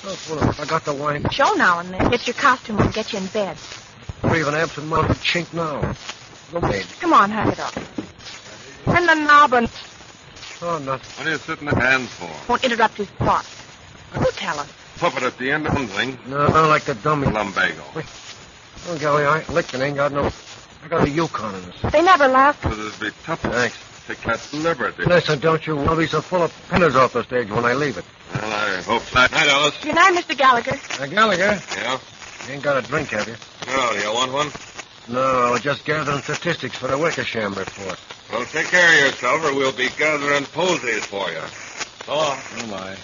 Well, I got the wine. Show now and then. Get your costume and get you in bed. We're even absent-minded chink now. Go, maid. Come on, hang it up. And the knob and... Oh, nothing. What are you sitting the hands for? Won't interrupt his thoughts. Who tell him? Puppet at the end of something. No, like the dummy. Lumbago. Oh, golly, I ain't licked and ain't got no... I got a Yukon in us. They never laughed. But it'd be tough. Thanks. Take that liberty. Listen, don't you want to be so full of penners off the stage when I leave it. Well, I hope so. Night, Alice. Good night, Mr. Gallagher. Gallagher, Yeah? you ain't got a drink, have you? No, do you want one? No, I was just gathering statistics for the Wickersham report. Well, take care of yourself, or we'll be gathering posies for you. So long. Oh, my.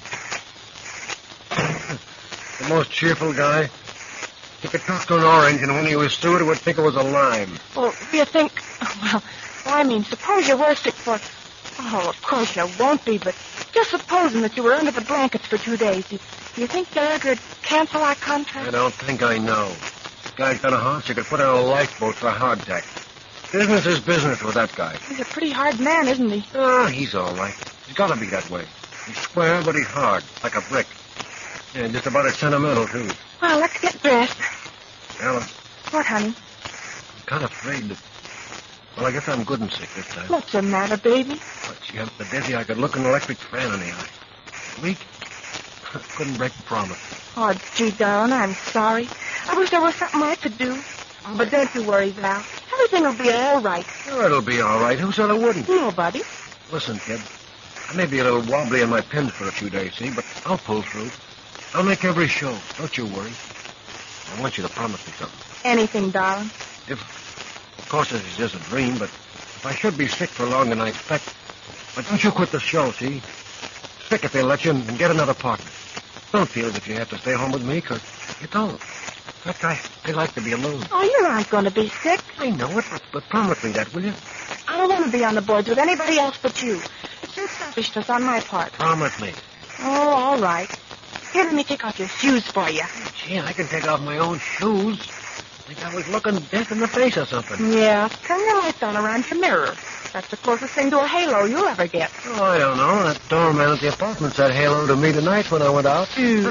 The most cheerful guy. He could talk to an orange, and when he was through, it would think it was a lime. Well, do you think... Well, I mean, suppose you were sick for... Oh, of course you won't be, but just supposing that you were under the blankets for 2 days, do you think Gallagher could cancel our contract? I don't think I know. This guy's got a horse you could put on a lifeboat for hardtack. Business is business with that guy. He's a pretty hard man, isn't he? Oh, he's all right. He's got to be that way. He's square, but he's hard, like a brick. Yeah, just about as sentimental, too. Well, let's get dressed. Alice, What, honey? I'm kind of afraid that... Well, I guess I'm good and sick this time. What's the matter, baby? But gee, I'm so dizzy I could look an electric fan in the eye. Weak? Couldn't break the promise. Oh, gee, darling, I'm sorry. I wish there was something I could do. Oh, but don't you worry, Val. Everything will be all right. Sure, it'll be all right. Who said it wouldn't? Nobody. Listen, kid. I may be a little wobbly in my pins for a few days, see, but I'll pull through. I'll make every show. Don't you worry. I want you to promise me something. Anything, darling. Of course, this is just a dream, but if I should be sick for longer than I expect, but don't you quit the show, see? Sick if they let you, and get another partner. Don't feel as if you have to stay home with me, because you don't. In fact, I like to be alone. Oh, you aren't going to be sick. I know it, but promise me that, will you? I don't want to be on the boards with anybody else but you. It's just selfishness on my part. Promise me. Oh, all right. Here, let me take off your shoes for you. Gee, I can take off my own shoes. I think I was looking death in the face or something. Yeah, turn your lights on around your mirror. That's the closest thing to a halo you'll ever get. Oh, I don't know. That doorman at the apartment said halo to me tonight when I went out.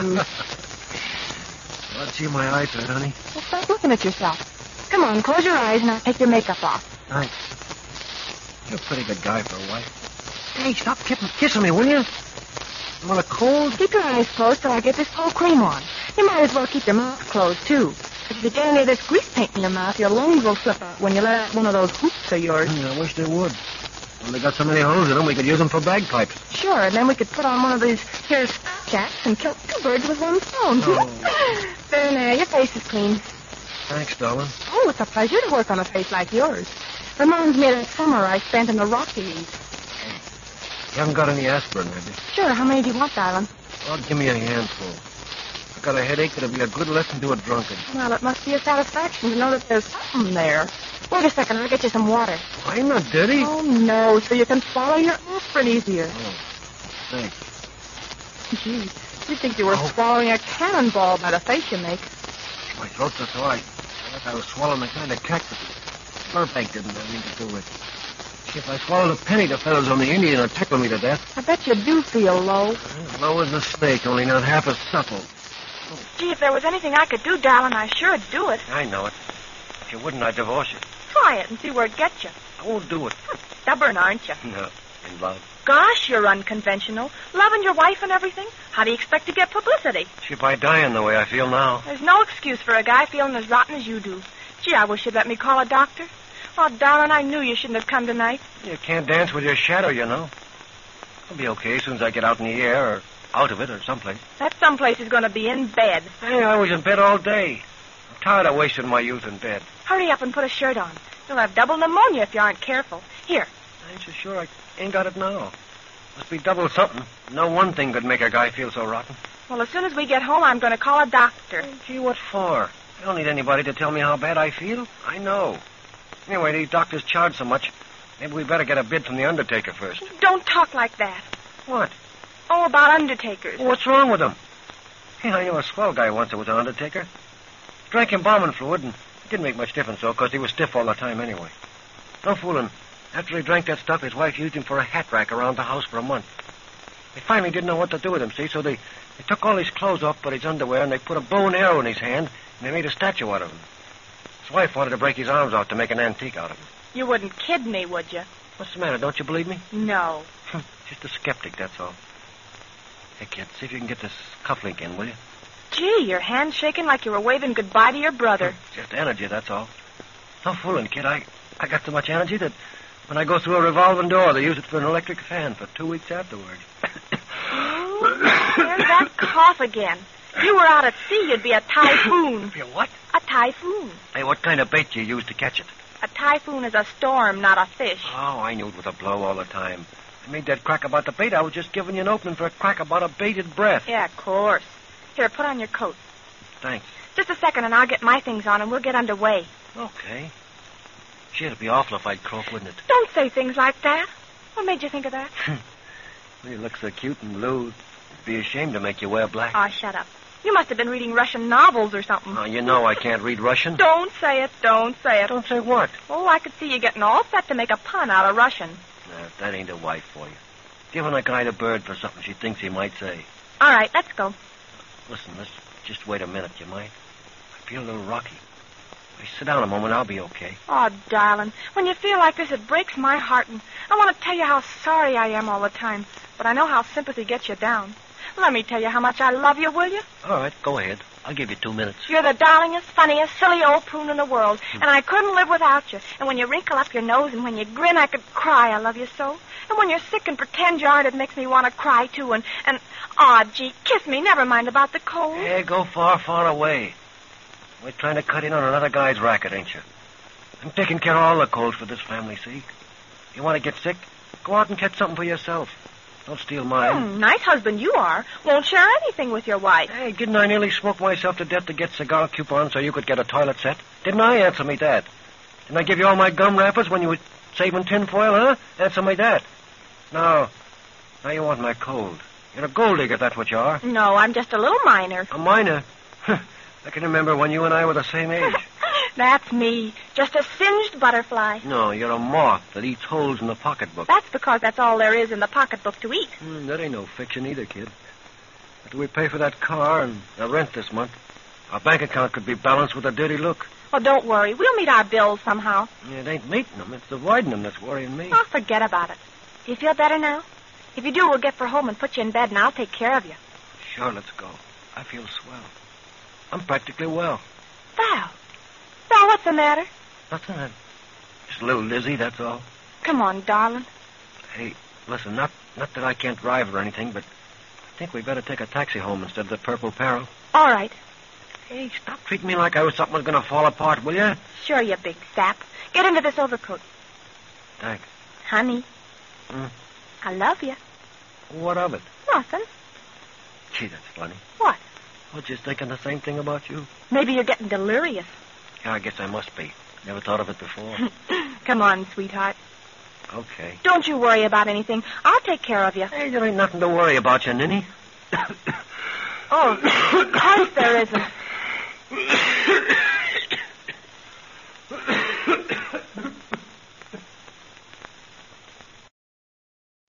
Let's see my eyesight, honey. Well, stop looking at yourself. Come on, close your eyes and I'll take your makeup off. Thanks. You're a pretty good guy for a wife. Hey, stop kissing me, will you? You want a cold? Keep your eyes closed till I get this cold cream on. You might as well keep your mouth closed, too. If you get any of this grease paint in your mouth, your lungs will slip out when you let out one of those hoops of yours. I wish they would. Well, they got so many holes in them, we could use them for bagpipes. Sure, and then we could put on one of these here jacks and kill 2 birds with 1 stone. Oh. There, now, your face is clean. Thanks, darling. Oh, it's a pleasure to work on a face like yours. Reminds me of that summer I spent in the Rockies. You haven't got any aspirin, have you? Sure, how many do you want, darling? Well, give me a handful. I've got a headache that'll be a good lesson to a drunkard. Well, it must be a satisfaction to know that there's something there. Wait a second, I'll get you some water. I'm not dirty. Oh, no, so you can swallow your aspirin easier. Oh, thanks. Gee, you'd think you were swallowing a cannonball by the face you make. My throat's so sore. I like I was swallowing the kind of cactus. Burbank didn't have anything to do with it. If I swallowed a penny, the fellows on the Indian would tickle me to death. I bet you do feel low. Low as a snake, only not half as supple. Gee, if there was anything I could do, darling, I sure'd do it. I know it. If you wouldn't, I'd divorce you. Try it and see where it gets you. I won't do it. Stubborn, aren't you? No, in love. Gosh, you're unconventional. Loving your wife and everything. How do you expect to get publicity? If I die in the way I feel now. There's no excuse for a guy feeling as rotten as you do. Gee, I wish you'd let me call a doctor. Oh, darling, I knew you shouldn't have come tonight. You can't dance with your shadow, you know. I'll be okay as soon as I get out in the air or out of it or someplace. That someplace is going to be in bed. Hey, I was in bed all day. I'm tired of wasting my youth in bed. Hurry up and put a shirt on. You'll have double pneumonia if you aren't careful. Here. I ain't so sure I ain't got it now. Must be double something. No one thing could make a guy feel so rotten. Well, as soon as we get home, I'm going to call a doctor. Gee, what for? I don't need anybody to tell me how bad I feel. I know. Anyway, these doctors charge so much. Maybe we better get a bid from the undertaker first. Don't talk like that. What? Oh, about undertakers. Well, what's wrong with them? Hey, I knew a swell guy once that was an undertaker. Drank embalming fluid, and it didn't make much difference, though, because he was stiff all the time anyway. No fooling. After he drank that stuff, his wife used him for a hat rack around the house for a month. They finally didn't know what to do with him, see? So they took all his clothes off but his underwear, and they put a bow and arrow in his hand, and they made a statue out of him. His wife wanted to break his arms out to make an antique out of him. You wouldn't kid me, would you? What's the matter? Don't you believe me? No. Just a skeptic, that's all. Hey, kid, see if you can get this cufflink in, will you? Gee, your hand's shaking like you were waving goodbye to your brother. Just energy, that's all. No fooling, kid. I got so much energy that when I go through a revolving door, they use it for an electric fan for 2 weeks afterward. There's that cough again. If you were out at sea, you'd be a typhoon. You what? A typhoon. Hey, what kind of bait do you use to catch it? A typhoon is a storm, not a fish. Oh, I knew it was a blow all the time. I made that crack about the bait. I was just giving you an opening for a crack about a baited breath. Yeah, of course. Here, put on your coat. Thanks. Just a second, and I'll get my things on, and we'll get underway. Okay. Gee, it'd be awful if I'd croak, wouldn't it? Don't say things like that. What made you think of that? You look so cute and blue. It'd be a shame to make you wear black. Oh, shut up. You must have been reading Russian novels or something. Oh, you know I can't read Russian. Don't say it. Don't say it. Don't say what? Oh, I could see you getting all set to make a pun out of Russian. Nah, that ain't a wife for you. Giving a guy a bird for something she thinks he might say. All right, let's go. Listen, let's just wait a minute, you mind? I feel a little rocky. Hey, sit down a moment, I'll be okay. Oh, darling, when you feel like this, it breaks my heart, and I want to tell you how sorry I am all the time, but I know how sympathy gets you down. Let me tell you how much I love you, will you? All right, go ahead. I'll give you 2 minutes. You're the darlingest, funniest, silly old prune in the world, and I couldn't live without you. And when you wrinkle up your nose and when you grin, I could cry. I love you so. And when you're sick and pretend you aren't, it makes me want to cry, too. And gee, kiss me. Never mind about the cold. Hey, go far, far away. We're trying to cut in on another guy's racket, ain't you? I'm taking care of all the colds for this family, see? You want to get sick? Go out and catch something for yourself. Don't steal mine. Nice husband you are. Won't share anything with your wife. Hey, didn't I nearly smoke myself to death to get cigar coupons so you could get a toilet set? Didn't I? Answer me that. Didn't I give you all my gum wrappers when you were saving tinfoil, huh? Answer me that. No. Now you want my cold. You're a gold digger, that's what you are. No, I'm just a little minor. A minor? I can remember when you and I were the same age. That's me. Just a singed butterfly. No, you're a moth that eats holes in the pocketbook. That's because that's all there is in the pocketbook to eat. That ain't no fiction either, kid. After we pay for that car and the rent this month, our bank account could be balanced with a dirty look. Oh, don't worry. We'll meet our bills somehow. It ain't meeting them. It's avoiding them that's worrying me. Oh, forget about it. Do you feel better now? If you do, we'll get for home and put you in bed, and I'll take care of you. Sure, let's go. I feel swell. I'm practically well. Val, what's the matter? Nothing. Just a little dizzy, that's all. Come on, darling. Hey, listen, not that I can't drive or anything, but I think we better take a taxi home instead of the Purple Peril. All right. Hey, stop treating me like I was something was going to fall apart, will you? Sure, you big sap. Get into this overcoat. Thanks. Honey. I love you. What of it? Nothing. Gee, that's funny. What? I was just thinking the same thing about you. Maybe you're getting delirious. Yeah, I guess I must be. Never thought of it before. Come on, sweetheart. Okay. Don't you worry about anything. I'll take care of you. Hey, there ain't nothing to worry about, you ninny. Oh, of course there isn't.